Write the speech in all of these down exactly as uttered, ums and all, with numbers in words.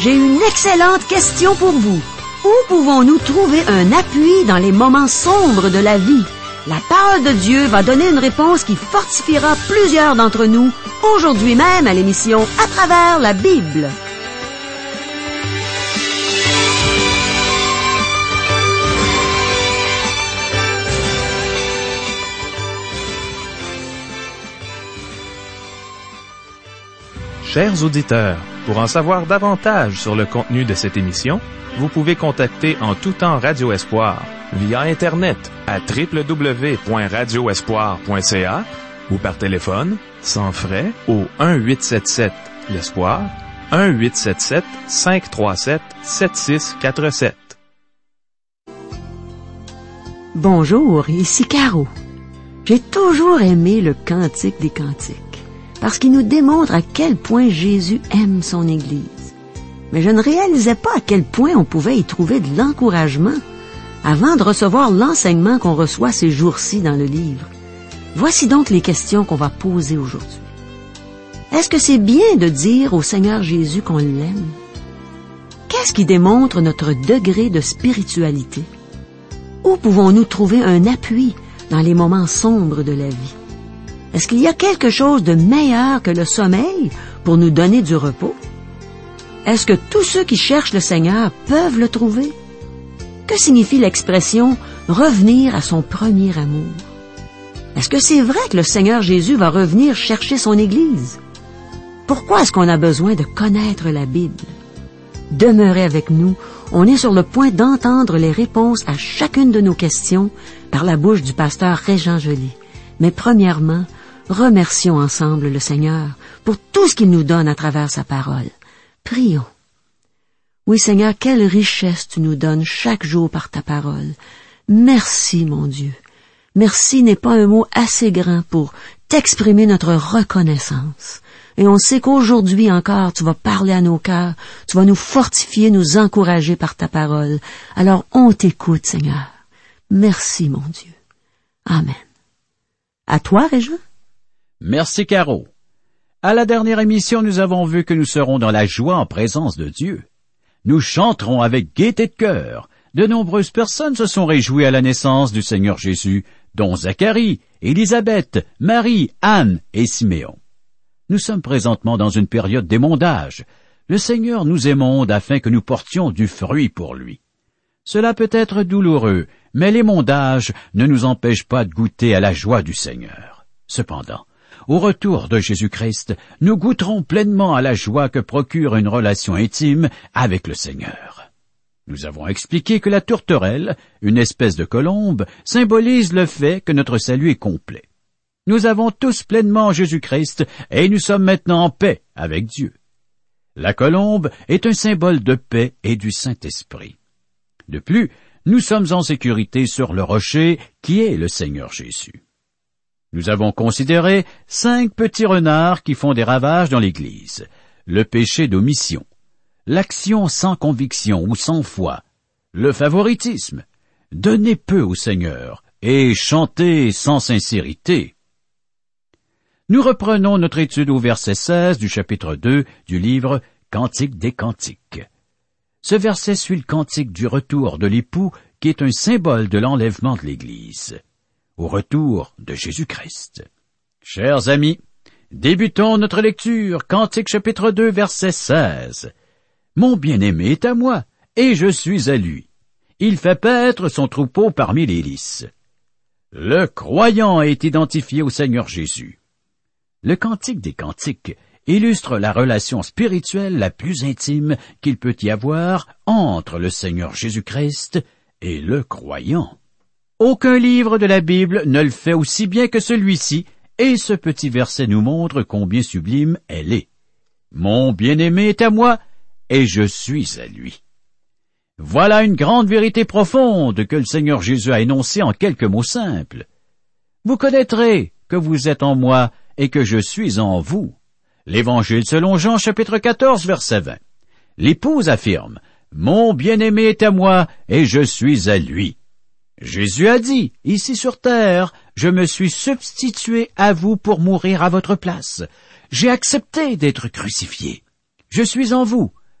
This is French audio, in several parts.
J'ai une excellente question pour vous. Où pouvons-nous trouver un appui dans les moments sombres de la vie? La parole de Dieu va donner une réponse qui fortifiera plusieurs d'entre nous, aujourd'hui même à l'émission À travers la Bible. Chers auditeurs, pour en savoir davantage sur le contenu de cette émission, vous pouvez contacter en tout temps Radio Espoir via Internet à w w w point radio espoir point c a ou par téléphone, sans frais, au un huit sept sept l'Espoir, un huit sept sept cinq trois sept sept six quatre sept. Bonjour, ici Caro. J'ai toujours aimé le Cantique des Cantiques, parce qu'il nous démontre à quel point Jésus aime son Église. Mais je ne réalisais pas à quel point on pouvait y trouver de l'encouragement avant de recevoir l'enseignement qu'on reçoit ces jours-ci dans le livre. Voici donc les questions qu'on va poser aujourd'hui. Est-ce que c'est bien de dire au Seigneur Jésus qu'on l'aime? Qu'est-ce qui démontre notre degré de spiritualité? Où pouvons-nous trouver un appui dans les moments sombres de la vie? Est-ce qu'il y a quelque chose de meilleur que le sommeil pour nous donner du repos? Est-ce que tous ceux qui cherchent le Seigneur peuvent le trouver? Que signifie l'expression « revenir à son premier amour » ? Est-ce que c'est vrai que le Seigneur Jésus va revenir chercher son Église? Pourquoi est-ce qu'on a besoin de connaître la Bible? Demeurez avec nous, on est sur le point d'entendre les réponses à chacune de nos questions par la bouche du pasteur Régent Joly. Mais premièrement, remercions ensemble le Seigneur pour tout ce qu'il nous donne à travers sa parole. Prions. Oui, Seigneur, quelle richesse tu nous donnes chaque jour par ta parole. Merci, mon Dieu. Merci n'est pas un mot assez grand pour t'exprimer notre reconnaissance. Et on sait qu'aujourd'hui encore, tu vas parler à nos cœurs, tu vas nous fortifier, nous encourager par ta parole. Alors, on t'écoute, Seigneur. Merci, mon Dieu. Amen. À toi, Régent. Merci, Caro. À la dernière émission, nous avons vu que nous serons dans la joie en présence de Dieu. Nous chanterons avec gaieté de cœur. De nombreuses personnes se sont réjouies à la naissance du Seigneur Jésus, dont Zacharie, Élisabeth, Marie, Anne et Siméon. Nous sommes présentement dans une période d'émondage. Le Seigneur nous émonde afin que nous portions du fruit pour lui. Cela peut être douloureux, mais l'émondage ne nous empêche pas de goûter à la joie du Seigneur. Cependant, au retour de Jésus-Christ, nous goûterons pleinement à la joie que procure une relation intime avec le Seigneur. Nous avons expliqué que la tourterelle, une espèce de colombe, symbolise le fait que notre salut est complet. Nous avons tous pleinement Jésus-Christ et nous sommes maintenant en paix avec Dieu. La colombe est un symbole de paix et du Saint-Esprit. De plus, nous sommes en sécurité sur le rocher qui est le Seigneur Jésus. Nous avons considéré cinq petits renards qui font des ravages dans l'Église. Le péché d'omission, l'action sans conviction ou sans foi, le favoritisme, donner peu au Seigneur et chanter sans sincérité. Nous reprenons notre étude au verset seize du chapitre deux du livre Cantique des Cantiques. Ce verset suit le cantique du retour de l'époux qui est un symbole de l'enlèvement de l'Église. Au retour de Jésus-Christ. Chers amis, débutons notre lecture, Cantique chapitre deux, verset seize. « Mon bien-aimé est à moi, et je suis à lui. Il fait paître son troupeau parmi les lys. » Le croyant est identifié au Seigneur Jésus. Le Cantique des Cantiques illustre la relation spirituelle la plus intime qu'il peut y avoir entre le Seigneur Jésus-Christ et le croyant. Aucun livre de la Bible ne le fait aussi bien que celui-ci, et ce petit verset nous montre combien sublime elle est. « Mon bien-aimé est à moi, et je suis à lui. » Voilà une grande vérité profonde que le Seigneur Jésus a énoncée en quelques mots simples. « Vous connaîtrez que vous êtes en moi et que je suis en vous. » L'Évangile selon Jean, chapitre quatorze, verset vingt. L'épouse affirme « Mon bien-aimé est à moi, et je suis à lui. » Jésus a dit, ici sur terre, je me suis substitué à vous pour mourir à votre place. J'ai accepté d'être crucifié. Je suis en vous.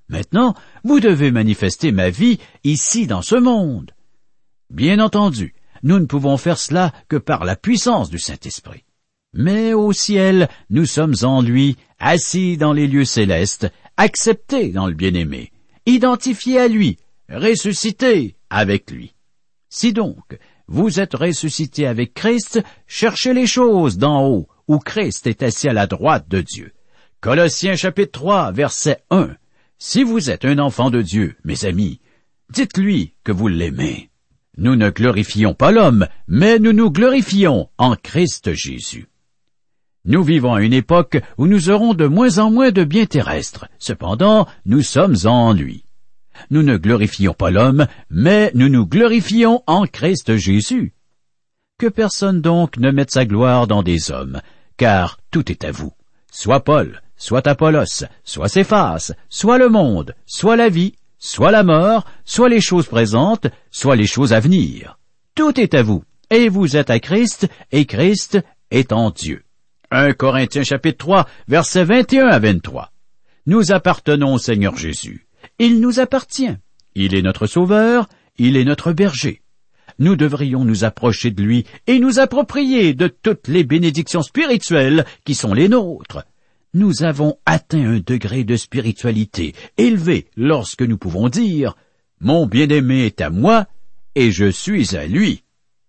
Maintenant, vous devez manifester ma vie ici dans ce monde. Bien entendu, nous ne pouvons faire cela que par la puissance du Saint-Esprit. Mais au ciel, nous sommes en lui, assis dans les lieux célestes, acceptés dans le bien-aimé, identifiés à lui, ressuscités avec lui. Si donc, vous êtes ressuscités avec Christ, cherchez les choses d'en haut, où Christ est assis à la droite de Dieu. Colossiens chapitre trois, verset un. Si vous êtes un enfant de Dieu, mes amis, dites-lui que vous l'aimez. Nous ne glorifions pas l'homme, mais nous nous glorifions en Christ Jésus. Nous vivons à une époque où nous aurons de moins en moins de biens terrestres. Cependant, nous sommes en lui. Nous ne glorifions pas l'homme, mais nous nous glorifions en Christ Jésus. Que personne donc ne mette sa gloire dans des hommes, car tout est à vous. Soit Paul, soit Apollos, soit Céphas, soit le monde, soit la vie, soit la mort, soit les choses présentes, soit les choses à venir. Tout est à vous, et vous êtes à Christ, et Christ est en Dieu. un Corinthiens chapitre trois, versets vingt et un à vingt-trois. Nous appartenons au Seigneur Jésus. Il nous appartient. Il est notre sauveur, il est notre berger. Nous devrions nous approcher de lui et nous approprier de toutes les bénédictions spirituelles qui sont les nôtres. Nous avons atteint un degré de spiritualité élevé lorsque nous pouvons dire « Mon bien-aimé est à moi et je suis à lui ».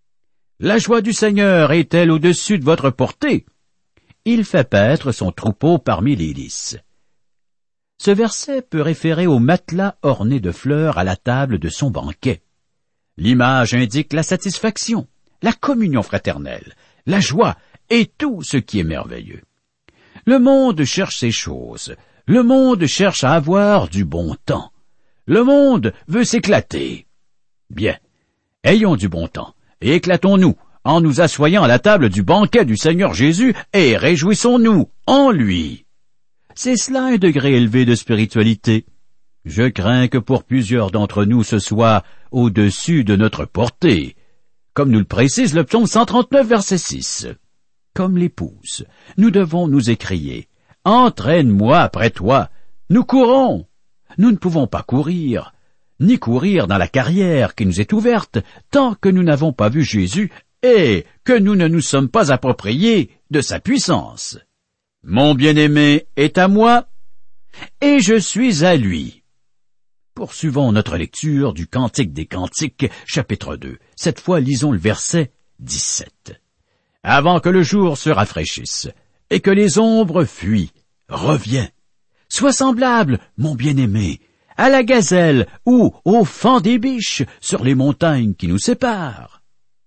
La joie du Seigneur est-elle au-dessus de votre portée? Il fait paître son troupeau parmi les lys. Ce verset peut référer au matelas orné de fleurs à la table de son banquet. L'image indique la satisfaction, la communion fraternelle, la joie et tout ce qui est merveilleux. Le monde cherche ces choses. Le monde cherche à avoir du bon temps. Le monde veut s'éclater. Bien, ayons du bon temps et éclatons-nous en nous assoyant à la table du banquet du Seigneur Jésus et réjouissons-nous en lui. C'est cela un degré élevé de spiritualité. Je crains que pour plusieurs d'entre nous ce soit au-dessus de notre portée, comme nous le précise le psaume cent trente-neuf, verset six. Comme l'épouse, nous devons nous écrier « Entraîne-moi après toi, nous courons !» Nous ne pouvons pas courir, ni courir dans la carrière qui nous est ouverte, tant que nous n'avons pas vu Jésus et que nous ne nous sommes pas appropriés de sa puissance. Mon bien-aimé est à moi, et je suis à lui. Poursuivons notre lecture du Cantique des Cantiques, chapitre deux. Cette fois, lisons le verset dix-sept. Avant que le jour se rafraîchisse, et que les ombres fuient, reviens. Sois semblable, mon bien-aimé, à la gazelle ou au faon des biches sur les montagnes qui nous séparent.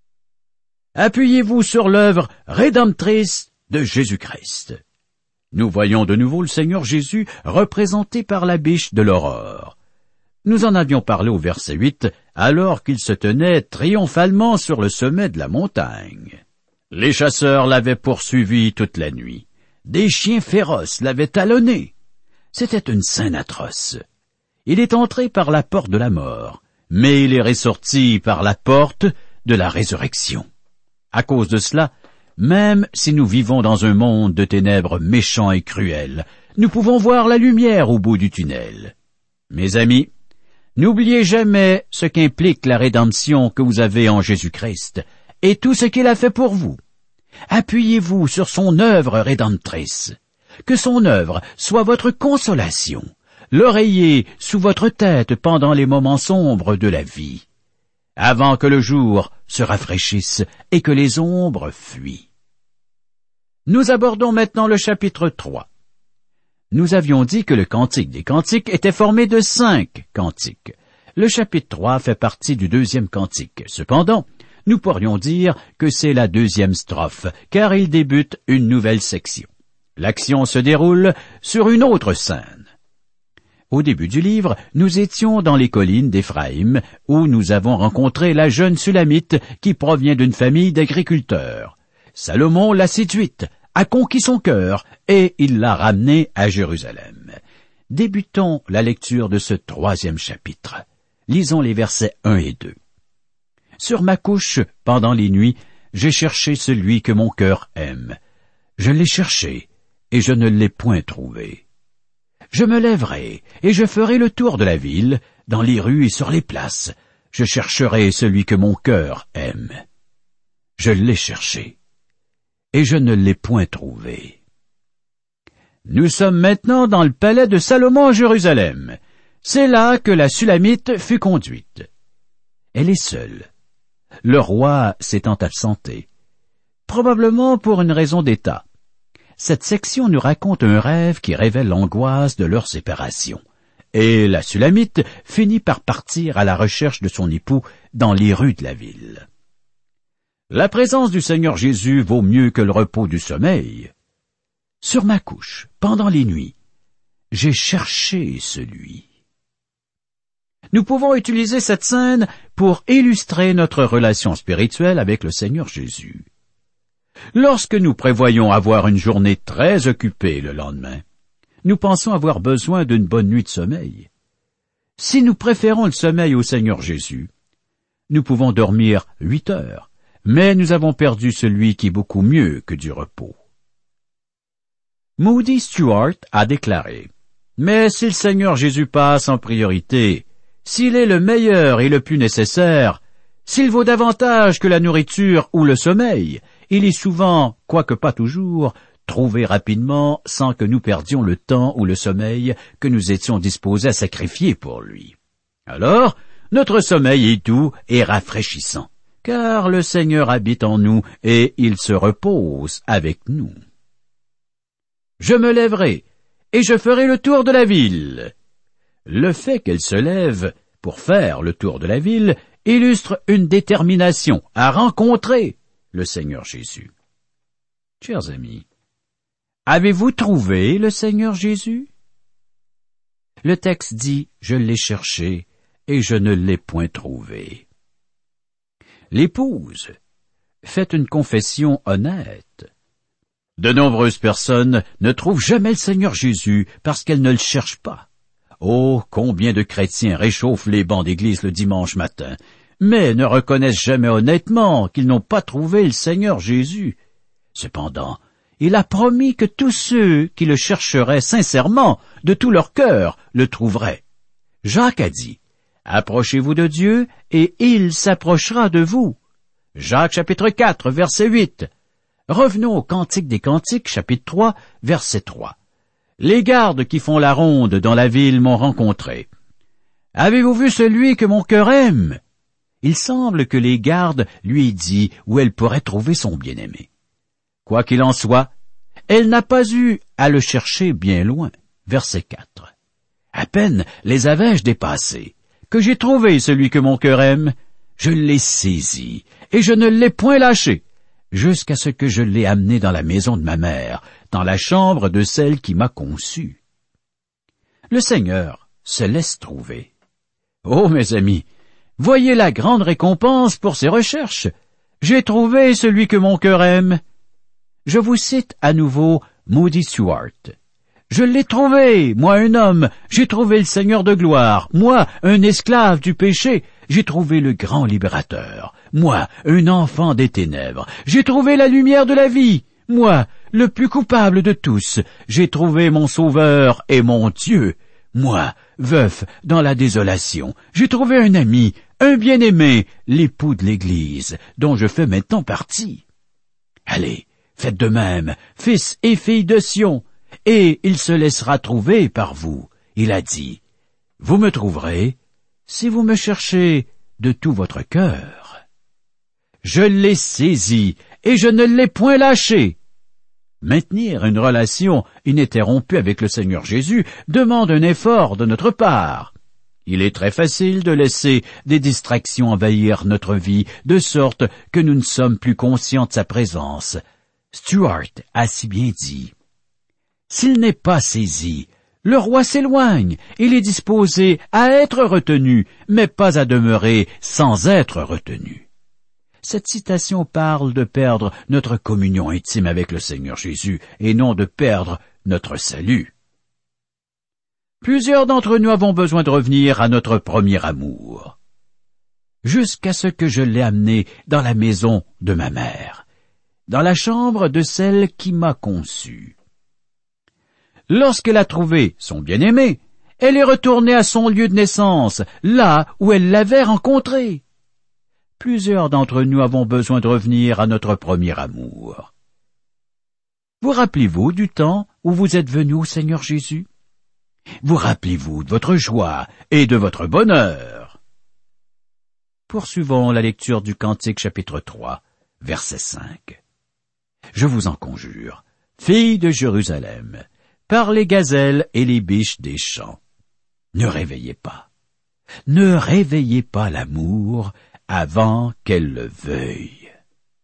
Appuyez-vous sur l'œuvre rédemptrice de Jésus-Christ. Nous voyons de nouveau le Seigneur Jésus représenté par la biche de l'aurore. Nous en avions parlé au verset huit, alors qu'il se tenait triomphalement sur le sommet de la montagne. Les chasseurs l'avaient poursuivi toute la nuit. Des chiens féroces l'avaient talonné. C'était une scène atroce. Il est entré par la porte de la mort, mais il est ressorti par la porte de la résurrection. À cause de cela, même si nous vivons dans un monde de ténèbres méchants et cruels, nous pouvons voir la lumière au bout du tunnel. Mes amis, n'oubliez jamais ce qu'implique la rédemption que vous avez en Jésus-Christ et tout ce qu'il a fait pour vous. Appuyez-vous sur son œuvre rédemptrice. Que son œuvre soit votre consolation, l'oreiller sous votre tête pendant les moments sombres de la vie, avant que le jour se rafraîchisse et que les ombres fuient. Nous abordons maintenant le chapitre trois. Nous avions dit que le Cantique des Cantiques était formé de cinq cantiques. Le chapitre trois fait partie du deuxième cantique. Cependant, nous pourrions dire que c'est la deuxième strophe, car il débute une nouvelle section. L'action se déroule sur une autre scène. Au début du livre, nous étions dans les collines d'Éphraïm, où nous avons rencontré la jeune Sulamite qui provient d'une famille d'agriculteurs. Salomon l'a séduite, a conquis son cœur, et il l'a ramenée à Jérusalem. Débutons la lecture de ce troisième chapitre. Lisons les versets un et deux. Sur ma couche, pendant les nuits, j'ai cherché celui que mon cœur aime. Je l'ai cherché, et je ne l'ai point trouvé. Je me lèverai, et je ferai le tour de la ville, dans les rues et sur les places. Je chercherai celui que mon cœur aime. Je l'ai cherché, et je ne l'ai point trouvé. » Nous sommes maintenant dans le palais de Salomon à Jérusalem. C'est là que la Sulamite fut conduite. Elle est seule. Le roi s'étant absenté, probablement pour une raison d'État. Cette section nous raconte un rêve qui révèle l'angoisse de leur séparation. Et la Sulamite finit par partir à la recherche de son époux dans les rues de la ville. La présence du Seigneur Jésus vaut mieux que le repos du sommeil. Sur ma couche, pendant les nuits, j'ai cherché celui. Nous pouvons utiliser cette scène pour illustrer notre relation spirituelle avec le Seigneur Jésus. Lorsque nous prévoyons avoir une journée très occupée le lendemain, nous pensons avoir besoin d'une bonne nuit de sommeil. Si nous préférons le sommeil au Seigneur Jésus, nous pouvons dormir huit heures, mais nous avons perdu celui qui est beaucoup mieux que du repos. Moody Stuart a déclaré, « Mais si le Seigneur Jésus passe en priorité, s'il est le meilleur et le plus nécessaire, s'il vaut davantage que la nourriture ou le sommeil, il est souvent, quoique pas toujours, trouvé rapidement sans que nous perdions le temps ou le sommeil que nous étions disposés à sacrifier pour lui. Alors, notre sommeil est doux et rafraîchissant, car le Seigneur habite en nous et il se repose avec nous. Je me lèverai, et je ferai le tour de la ville. » Le fait qu'elle se lève pour faire le tour de la ville illustre une détermination à rencontrer le Seigneur Jésus. Chers amis, avez-vous trouvé le Seigneur Jésus? Le texte dit « Je l'ai cherché et je ne l'ai point trouvé ». L'épouse fait une confession honnête. De nombreuses personnes ne trouvent jamais le Seigneur Jésus parce qu'elles ne le cherchent pas. Oh, combien de chrétiens réchauffent les bancs d'église le dimanche matin, mais ne reconnaissent jamais honnêtement qu'ils n'ont pas trouvé le Seigneur Jésus. Cependant, il a promis que tous ceux qui le chercheraient sincèrement, de tout leur cœur, le trouveraient. Jacques a dit, « Approchez-vous de Dieu, et il s'approchera de vous. » Jacques chapitre quatre, verset huit. Revenons au Cantique des Cantiques, chapitre trois, verset trois. Les gardes qui font la ronde dans la ville m'ont rencontré. « Avez-vous vu celui que mon cœur aime? » Il semble que les gardes lui aient dit où elle pourrait trouver son bien-aimé. Quoi qu'il en soit, elle n'a pas eu à le chercher bien loin. Verset quatre. À peine les avais-je dépassés, que j'ai trouvé celui que mon cœur aime. Je l'ai saisi, et je ne l'ai point lâché, jusqu'à ce que je l'ai amené dans la maison de ma mère, dans la chambre de celle qui m'a conçu. Le Seigneur se laisse trouver. Oh, mes amis, voyez la grande récompense pour ces recherches. J'ai trouvé celui que mon cœur aime. Je vous cite à nouveau Moody Stuart. Je l'ai trouvé, moi un homme, j'ai trouvé le Seigneur de gloire, moi un esclave du péché, j'ai trouvé le grand libérateur, moi un enfant des ténèbres, j'ai trouvé la lumière de la vie, moi le plus coupable de tous, j'ai trouvé mon sauveur et mon Dieu, moi veuf dans la désolation, j'ai trouvé un ami, un bien-aimé, l'époux de l'Église, dont je fais maintenant partie. Allez, faites de même, fils et filles de Sion, et il se laissera trouver par vous. Il a dit, « Vous me trouverez si vous me cherchez de tout votre cœur. » Je l'ai saisi et je ne l'ai point lâché. Maintenir une relation ininterrompue avec le Seigneur Jésus demande un effort de notre part. Il est très facile de laisser des distractions envahir notre vie, de sorte que nous ne sommes plus conscients de sa présence. Stuart a si bien dit, « S'il n'est pas saisi, le roi s'éloigne, il est disposé à être retenu, mais pas à demeurer sans être retenu. » Cette citation parle de perdre notre communion intime avec le Seigneur Jésus et non de perdre notre salut. Plusieurs d'entre nous avons besoin de revenir à notre premier amour. Jusqu'à ce que je l'ai amené dans la maison de ma mère, dans la chambre de celle qui m'a conçu. Lorsqu'elle a trouvé son bien-aimé, elle est retournée à son lieu de naissance, là où elle l'avait rencontré. Plusieurs d'entre nous avons besoin de revenir à notre premier amour. Vous rappelez-vous du temps où vous êtes venu au Seigneur Jésus? Vous rappelez-vous de votre joie et de votre bonheur? Poursuivons la lecture du Cantique chapitre trois, verset cinq. Je vous en conjure, filles de Jérusalem, par les gazelles et les biches des champs, ne réveillez pas, ne réveillez pas l'amour avant qu'elle le veuille.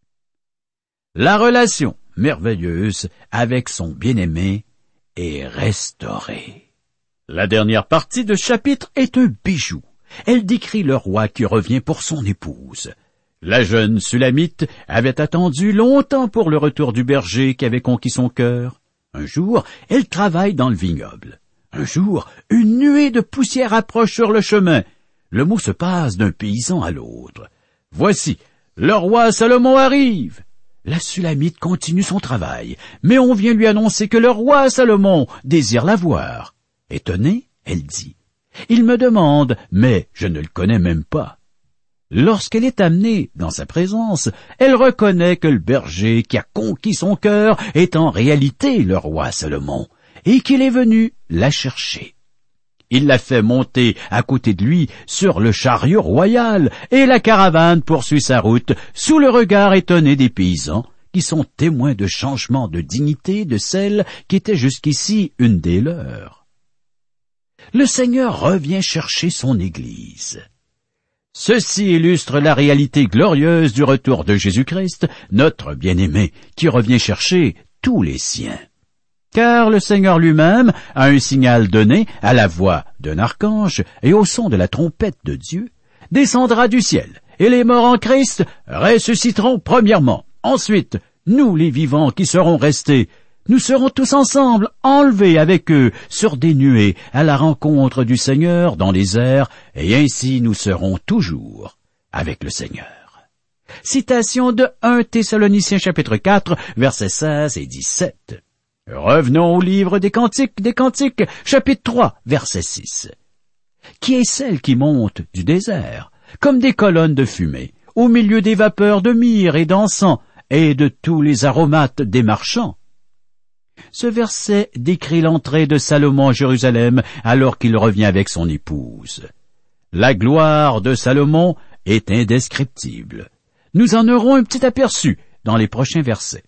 La relation merveilleuse avec son bien-aimé est restaurée. La dernière partie de chapitre est un bijou. Elle décrit le roi qui revient pour son épouse. La jeune Sulamite avait attendu longtemps pour le retour du berger qui avait conquis son cœur. Un jour, elle travaille dans le vignoble. Un jour, une nuée de poussière approche sur le chemin. Le mot se passe d'un paysan à l'autre. Voici, le roi Salomon arrive. La Sulamite continue son travail, mais on vient lui annoncer que le roi Salomon désire la voir. Étonnée, elle dit, « Il me demande, mais je ne le connais même pas. » Lorsqu'elle est amenée dans sa présence, elle reconnaît que le berger qui a conquis son cœur est en réalité le roi Salomon, et qu'il est venu la chercher. Il la fait monter à côté de lui sur le chariot royal, et la caravane poursuit sa route sous le regard étonné des paysans, qui sont témoins de changements de dignité de celle qui était jusqu'ici une des leurs. Le Seigneur revient chercher son Église. Ceci illustre la réalité glorieuse du retour de Jésus-Christ, notre bien-aimé, qui revient chercher tous les siens. Car le Seigneur lui-même a un signal donné à la voix d'un archange et au son de la trompette de Dieu, descendra du ciel, et les morts en Christ ressusciteront premièrement. Ensuite, nous les vivants qui serons restés, nous serons tous ensemble enlevés avec eux sur des nuées à la rencontre du Seigneur dans les airs, et ainsi nous serons toujours avec le Seigneur. Citation de premier Thessaloniciens chapitre quatre, versets seize et dix-sept. Revenons au livre des Cantiques, des Cantiques, chapitre trois, verset six. Qui est celle qui monte du désert, comme des colonnes de fumée, au milieu des vapeurs de myrrhe et d'encens, et de tous les aromates des marchands? Ce verset décrit l'entrée de Salomon à Jérusalem alors qu'il revient avec son épouse. La gloire de Salomon est indescriptible. Nous en aurons un petit aperçu dans les prochains versets.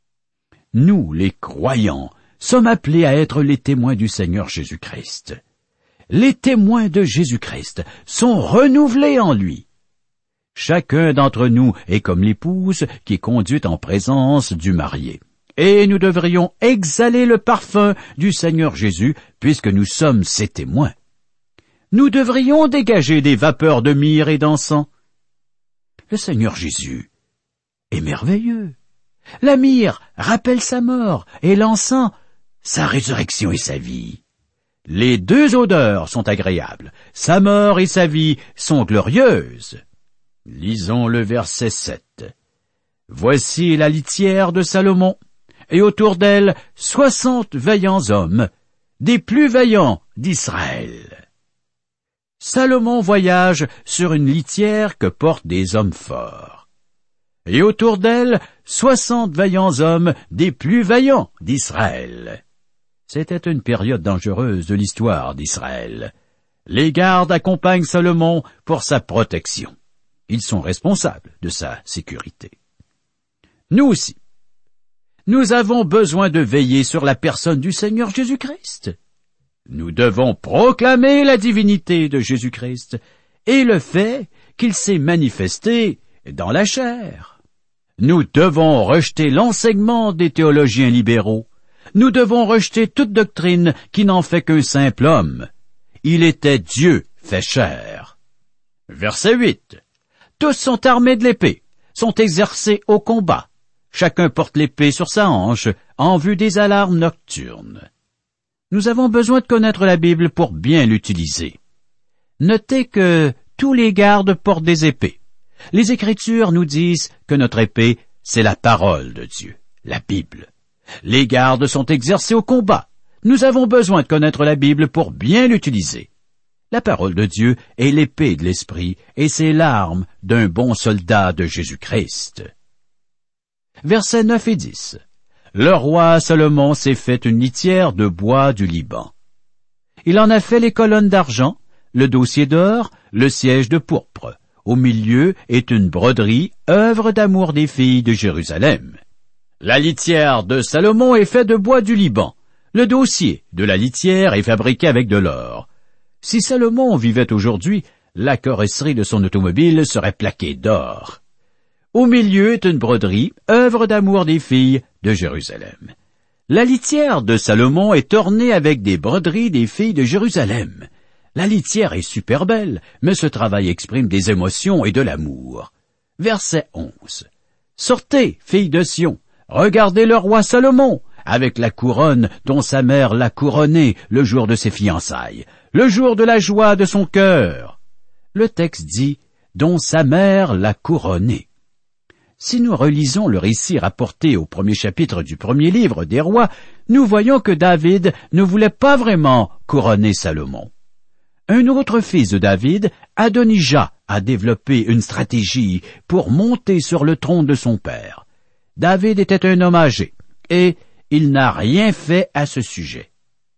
Nous, les croyants, sommes appelés à être les témoins du Seigneur Jésus-Christ. Les témoins de Jésus-Christ sont renouvelés en lui. Chacun d'entre nous est comme l'épouse qui est conduite en présence du marié. Et nous devrions exhaler le parfum du Seigneur Jésus, puisque nous sommes ses témoins. Nous devrions dégager des vapeurs de myrrhe et d'encens. Le Seigneur Jésus est merveilleux. La myrrhe rappelle sa mort, et l'encens, sa résurrection et sa vie. Les deux odeurs sont agréables. Sa mort et sa vie sont glorieuses. Lisons le verset sept. Voici la litière de Salomon, et autour d'elle soixante vaillants hommes, des plus vaillants d'Israël. Salomon voyage sur une litière que portent des hommes forts. Et autour d'elle, soixante vaillants hommes des plus vaillants d'Israël. C'était une période dangereuse de l'histoire d'Israël. Les gardes accompagnent Salomon pour sa protection. Ils sont responsables de sa sécurité. Nous aussi, nous avons besoin de veiller sur la personne du Seigneur Jésus-Christ. Nous devons proclamer la divinité de Jésus-Christ et le fait qu'il s'est manifesté dans la chair. Nous devons rejeter l'enseignement des théologiens libéraux. Nous devons rejeter toute doctrine qui n'en fait qu'un simple homme. Il était Dieu fait chair. Verset huit. Tous sont armés de l'épée, sont exercés au combat. Chacun porte l'épée sur sa hanche, en vue des alarmes nocturnes. Nous avons besoin de connaître la Bible pour bien l'utiliser. Notez que tous les gardes portent des épées. Les Écritures nous disent que notre épée, c'est la parole de Dieu, la Bible. Les gardes sont exercés au combat. Nous avons besoin de connaître la Bible pour bien l'utiliser. La parole de Dieu est l'épée de l'Esprit et c'est l'arme d'un bon soldat de Jésus-Christ. Versets neuf et dix. Le roi Salomon s'est fait une litière de bois du Liban. Il en a fait les colonnes d'argent, le dossier d'or, le siège de pourpre. Au milieu est une broderie, œuvre d'amour des filles de Jérusalem. La litière de Salomon est faite de bois du Liban. Le dossier de la litière est fabriqué avec de l'or. Si Salomon vivait aujourd'hui, la carrosserie de son automobile serait plaquée d'or. Au milieu est une broderie, œuvre d'amour des filles de Jérusalem. La litière de Salomon est ornée avec des broderies des filles de Jérusalem. La litière est super belle, mais ce travail exprime des émotions et de l'amour. Verset onze. Sortez, filles de Sion, regardez le roi Salomon, avec la couronne dont sa mère l'a couronné le jour de ses fiançailles, le jour de la joie de son cœur. Le texte dit « dont sa mère l'a couronné ». Si nous relisons le récit rapporté au premier chapitre du premier livre des rois, nous voyons que David ne voulait pas vraiment couronner Salomon. Un autre fils de David, Adonijah, a développé une stratégie pour monter sur le trône de son père. David était un homme âgé, et il n'a rien fait à ce sujet.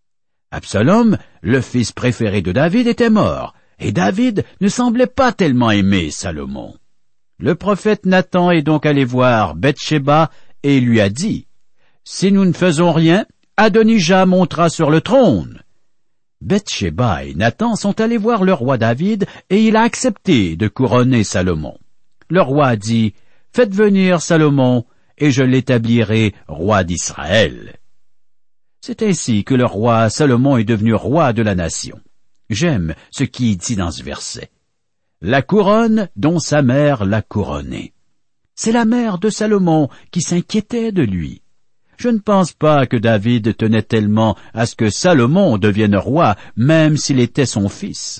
Absalom, le fils préféré de David, était mort, et David ne semblait pas tellement aimer Salomon. Le prophète Nathan est donc allé voir Bathsheba et lui a dit, « Si nous ne faisons rien, Adonijah montera sur le trône. » Bathsheba et Nathan sont allés voir le roi David et il a accepté de couronner Salomon. Le roi a dit, « Faites venir Salomon et je l'établirai roi d'Israël. » C'est ainsi que le roi Salomon est devenu roi de la nation. J'aime ce qui est dit dans ce verset. La couronne dont sa mère l'a couronné. C'est la mère de Salomon qui s'inquiétait de lui. Je ne pense pas que David tenait tellement à ce que Salomon devienne roi, même s'il était son fils.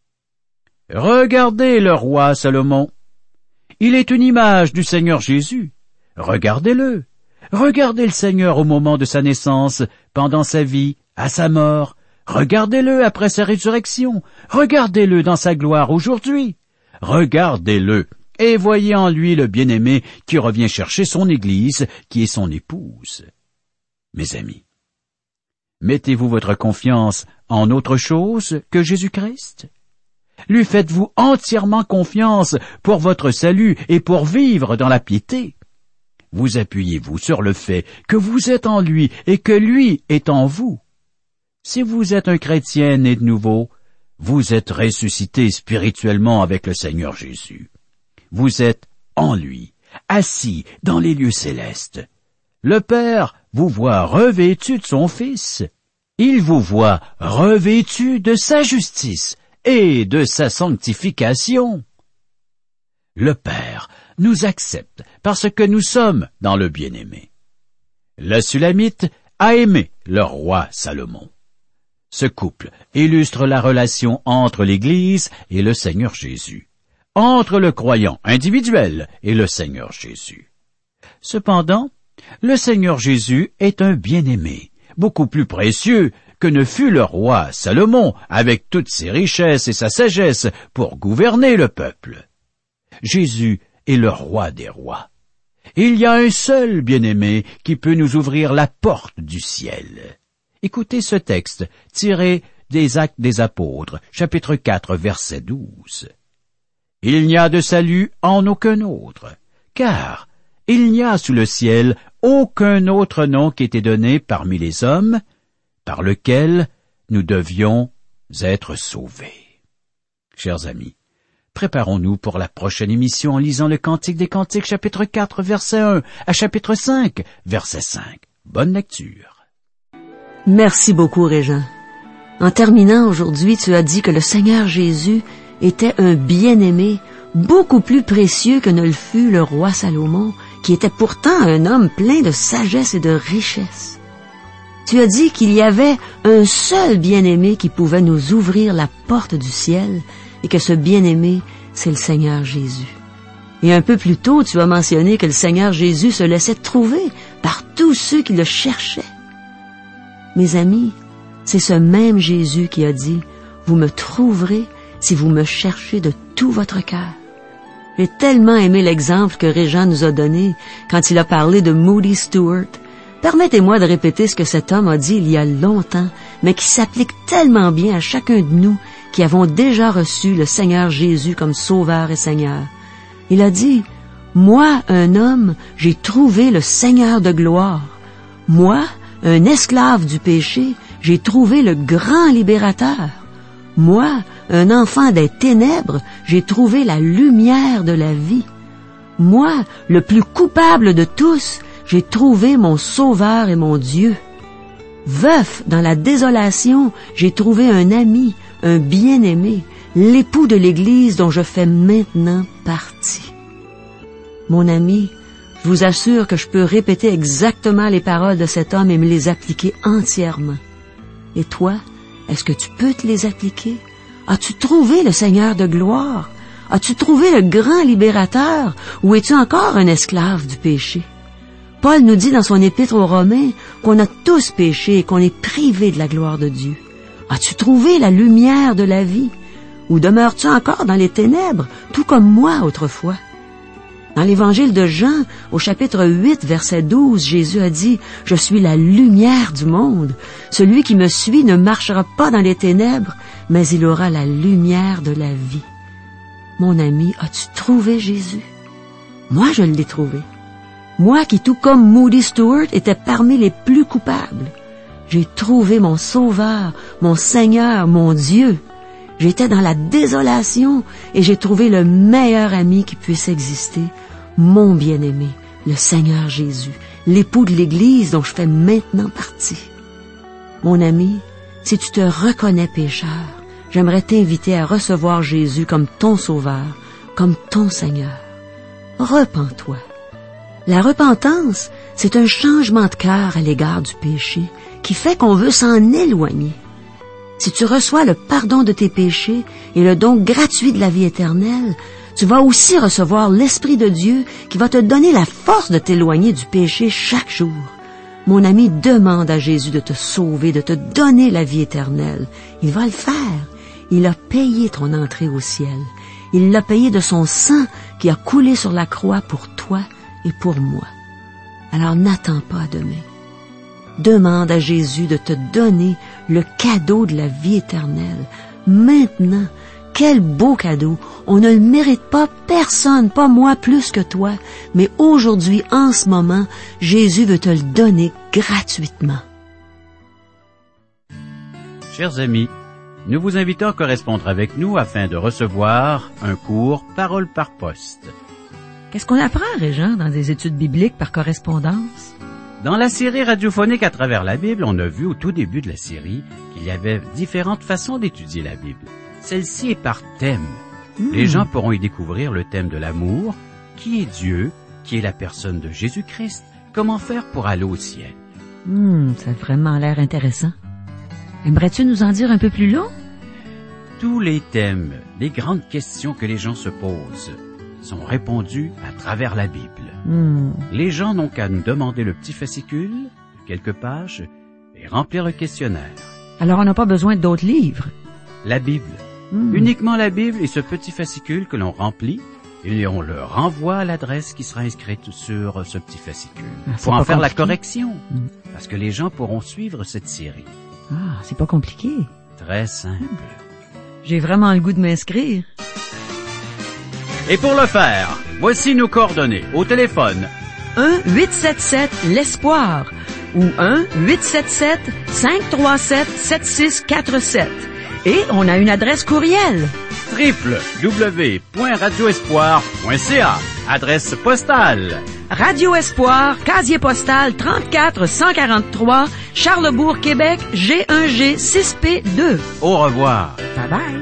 Regardez le roi Salomon. Il est une image du Seigneur Jésus. Regardez-le. Regardez le Seigneur au moment de sa naissance, pendant sa vie, à sa mort. Regardez-le après sa résurrection. Regardez-le dans sa gloire aujourd'hui. Regardez-le. Et voyez en lui le bien-aimé qui revient chercher son Église, qui est son épouse. Mes amis, mettez-vous votre confiance en autre chose que Jésus-Christ? Lui faites-vous entièrement confiance pour votre salut et pour vivre dans la piété? Vous appuyez-vous sur le fait que vous êtes en lui et que lui est en vous? Si vous êtes un chrétien né de nouveau, vous êtes ressuscité spirituellement avec le Seigneur Jésus. Vous êtes en lui, assis dans les lieux célestes. Le Père vous voit revêtu de son Fils. Il vous voit revêtu de sa justice et de sa sanctification. Le Père nous accepte parce que nous sommes dans le bien-aimé. Le Sulamite a aimé le roi Salomon. Ce couple illustre la relation entre l'Église et le Seigneur Jésus, entre le croyant individuel et le Seigneur Jésus. Cependant, le Seigneur Jésus est un bien-aimé, beaucoup plus précieux que ne fut le roi Salomon avec toutes ses richesses et sa sagesse pour gouverner le peuple. Jésus est le roi des rois. Il y a un seul bien-aimé qui peut nous ouvrir la porte du ciel. Écoutez ce texte tiré des Actes des Apôtres, chapitre quatre, verset douze. Il n'y a de salut en aucun autre, car il n'y a sous le ciel aucun autre nom qui ait été donné parmi les hommes, par lequel nous devions être sauvés. Chers amis, préparons-nous pour la prochaine émission en lisant le Cantique des Cantiques, chapitre quatre, verset un, à chapitre cinq, verset cinq. Bonne lecture. Merci beaucoup, Régent. En terminant aujourd'hui, tu as dit que le Seigneur Jésus était un bien-aimé beaucoup plus précieux que ne le fut le roi Salomon, qui était pourtant un homme plein de sagesse et de richesse. Tu as dit qu'il y avait un seul bien-aimé qui pouvait nous ouvrir la porte du ciel et que ce bien-aimé, c'est le Seigneur Jésus. Et un peu plus tôt, tu as mentionné que le Seigneur Jésus se laissait trouver par tous ceux qui le cherchaient. Mes amis, c'est ce même Jésus qui a dit « Vous me trouverez si vous me cherchez de tout votre cœur ». J'ai tellement aimé l'exemple que Régent nous a donné quand il a parlé de Moody Stuart. Permettez-moi de répéter ce que cet homme a dit il y a longtemps, mais qui s'applique tellement bien à chacun de nous qui avons déjà reçu le Seigneur Jésus comme Sauveur et Seigneur. Il a dit « Moi, un homme, j'ai trouvé le Seigneur de gloire. Moi, un esclave du péché, j'ai trouvé le grand libérateur. Moi, un enfant des ténèbres, j'ai trouvé la lumière de la vie. Moi, le plus coupable de tous, j'ai trouvé mon Sauveur et mon Dieu. Veuf dans la désolation, j'ai trouvé un ami, un bien-aimé, l'époux de l'Église dont je fais maintenant partie. » Mon ami, je vous assure que je peux répéter exactement les paroles de cet homme et me les appliquer entièrement. Et toi, est-ce que tu peux te les appliquer? As-tu trouvé le Seigneur de gloire? As-tu trouvé le grand libérateur? Ou es-tu encore un esclave du péché? Paul nous dit dans son épître aux Romains qu'on a tous péché et qu'on est privé de la gloire de Dieu. As-tu trouvé la lumière de la vie? Ou demeures-tu encore dans les ténèbres, tout comme moi autrefois? Dans l'évangile de Jean, au chapitre huit, verset douze, Jésus a dit « Je suis la lumière du monde. Celui qui me suit ne marchera pas dans les ténèbres, mais il aura la lumière de la vie. » Mon ami, as-tu trouvé Jésus? Moi, je l'ai trouvé. Moi qui, tout comme Moody Stuart, était parmi les plus coupables. J'ai trouvé mon Sauveur, mon Seigneur, mon Dieu. J'étais dans la désolation et j'ai trouvé le meilleur ami qui puisse exister, mon bien-aimé, le Seigneur Jésus, l'époux de l'Église dont je fais maintenant partie. Mon ami, si tu te reconnais pécheur, j'aimerais t'inviter à recevoir Jésus comme ton Sauveur, comme ton Seigneur. Repens-toi. La repentance, c'est un changement de cœur à l'égard du péché qui fait qu'on veut s'en éloigner. Si tu reçois le pardon de tes péchés et le don gratuit de la vie éternelle, tu vas aussi recevoir l'Esprit de Dieu qui va te donner la force de t'éloigner du péché chaque jour. Mon ami, demande à Jésus de te sauver, de te donner la vie éternelle. Il va le faire. Il a payé ton entrée au ciel. Il l'a payé de son sang qui a coulé sur la croix pour toi et pour moi. Alors n'attends pas demain. Demande à Jésus de te donner le cadeau de la vie éternelle. Maintenant, quel beau cadeau! On ne le mérite pas, personne, pas moi plus que toi. Mais aujourd'hui, en ce moment, Jésus veut te le donner gratuitement. Chers amis, nous vous invitons à correspondre avec nous afin de recevoir un cours Parole par poste. Qu'est-ce qu'on apprend, Régent, dans des études bibliques par correspondance? Dans la série radiophonique à travers la Bible, on a vu au tout début de la série qu'il y avait différentes façons d'étudier la Bible. Celle-ci est par thème. Mmh. Les gens pourront y découvrir le thème de l'amour, qui est Dieu, qui est la personne de Jésus-Christ, comment faire pour aller au ciel. Mmh, ça a vraiment l'air intéressant. Aimerais-tu nous en dire un peu plus long? Tous les thèmes, les grandes questions que les gens se posent, sont répondus à travers la Bible. Mmh. Les gens n'ont qu'à nous demander le petit fascicule, quelques pages, et remplir le questionnaire. Alors on n'a pas besoin d'autres livres? La Bible. Mmh. Uniquement la Bible et ce petit fascicule que l'on remplit, et on le renvoie à l'adresse qui sera inscrite sur ce petit fascicule. Ah, pour en faire compliqué. la correction, mmh. parce que les gens pourront suivre cette série. Ah, c'est pas compliqué. Très simple. J'ai vraiment le goût de m'inscrire. Et pour le faire, voici nos coordonnées au téléphone. un huit sept sept l'espoir ou un huit sept sept cinq trois sept sept six quatre sept. Et on a une adresse courriel. w w w point radio espoir point c a. Adresse postale. Radio Espoir, casier postal trente-quatre cent quarante-trois, Charlebourg, Québec, G un G six P deux. Au revoir. Bye bye.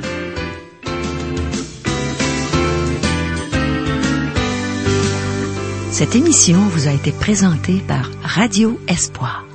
Cette émission vous a été présentée par Radio Espoir.